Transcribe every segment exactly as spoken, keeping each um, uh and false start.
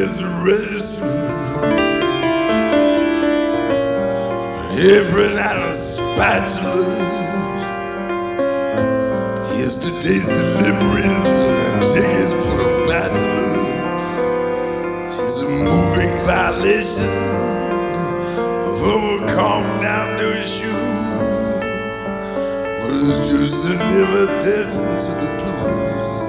this register. Every night a spatula. Yesterday's deliveries and tickets for a bachelor. She's a moving violation of her calm down to her shoes. But it's just an invitation to the blues.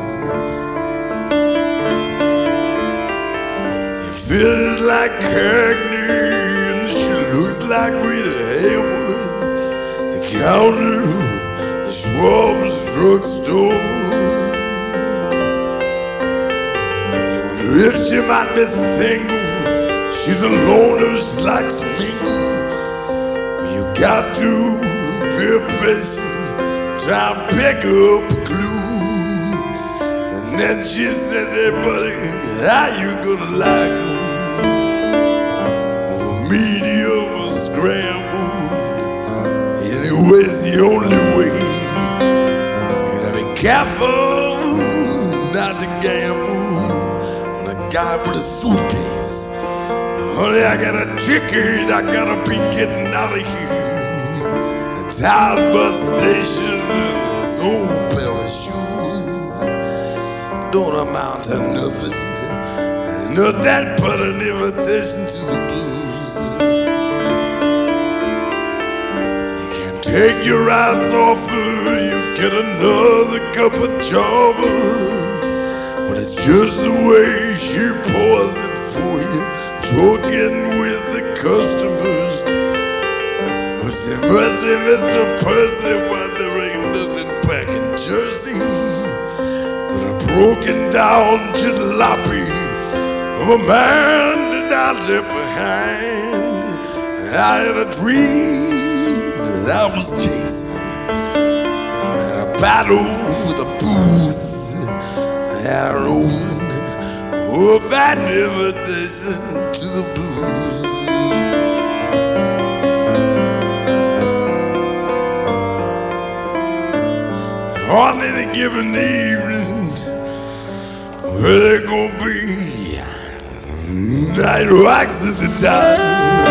It feels like Cagney and she looks like Rita Hayworth. The counter, the Schwab's drugstore. You wonder if she might be single. She's a loner, she likes to mingle. You got to be patient, try and pick up a clue. And then she said, hey buddy, how you gonna like them? A medium or scramble, anyway's the only way. You gotta be careful not to gamble on a guy with a suitcase. Honey, I got a ticket, I gotta be getting out of here. The town bus station is old pair of shoes. Don't amount to nothing, not that but an invitation to the blues. You can't take your eyes off her, you get another cup of java. But it's just the way she pours it for you. Talking with the customers. Mercy, mercy, Mister Percy, why there ain't nothing back in Jersey but a broken down jalopy of a man that I left behind. I had a dream that I was chasing and a battle with a booth and I owned. Oh, bad invitation to the blues. On any given evening, where there gonna be night rocks at the time.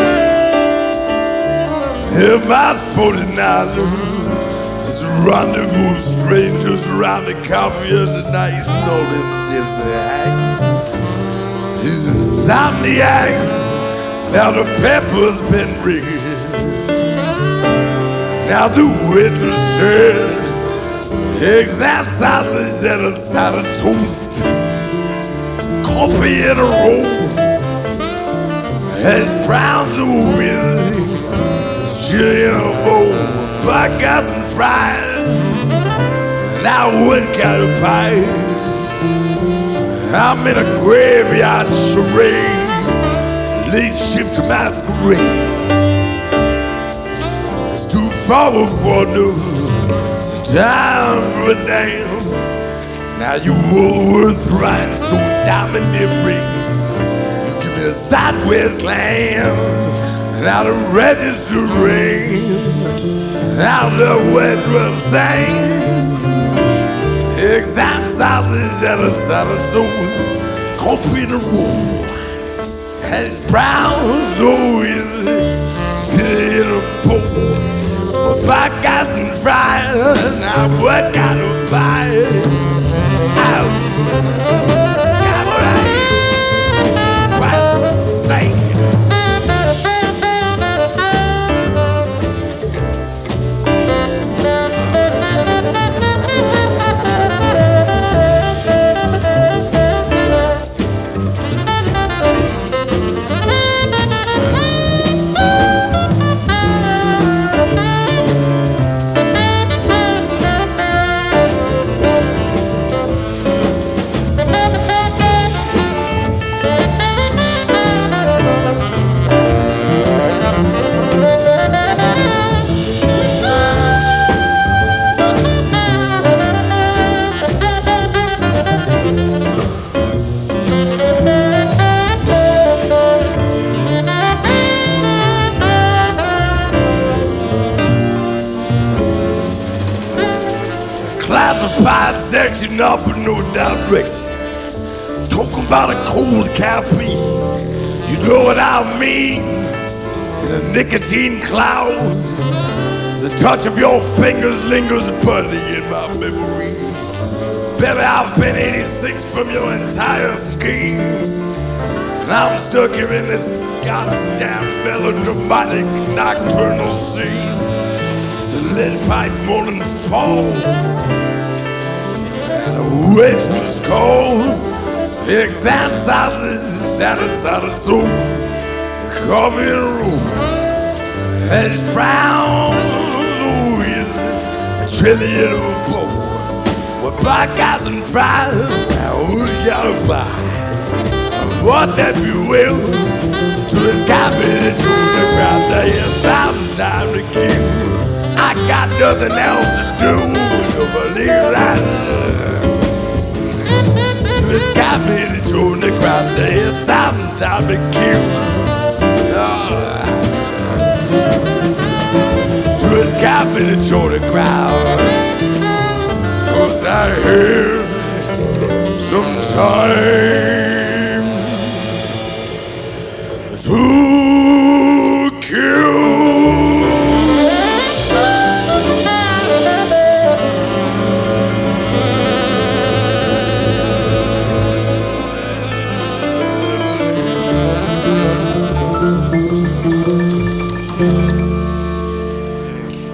If I forty-nine, it's a rendezvous of strangers around the coffee and the night and all them gypsy acts. He's insomniac, now the pepper's been rigged. Now the waitress said, eggs and sausage and a side of toast, coffee in a roll, hash browns with chili in a bowl, burgers and fries. Now what kind of pie? I'm in a graveyard charade, late shift masquerade. It's too far for news, time for a damn. Now you Woolworth rhinestone diamond ring. You give me a sideways lamb, now the register ring, now the waitress sings. Eggs and sausage and a side of toast, coffee in a roll, hash browns with chili in a bowl, burgers and fries. Now what kind of pie? Out, Christ's sake. Classified section up in no direction. Talking about a cold caffeine, you know what I mean? In a nicotine cloud, the touch of your fingers lingers funny in my memory. Baby, I've been eighty-six from your entire scheme, and I'm stuck here in this goddamn melodramatic nocturnal scene. The lead pipe morning falls, and the witch was cold. The exact sizes that is out of soul. Coffee in a room, and it's brown. Ooh, yes, a trillion of a blow. With black eyes and fries, now who gotta buy? What that you will to the cabbage on the ground. There is thousand time to kill. I got nothing else to do to believe that. This cabbage on the ground. There is thousand time to kill. This cabbage on the ground. 'Cause I hear sometimes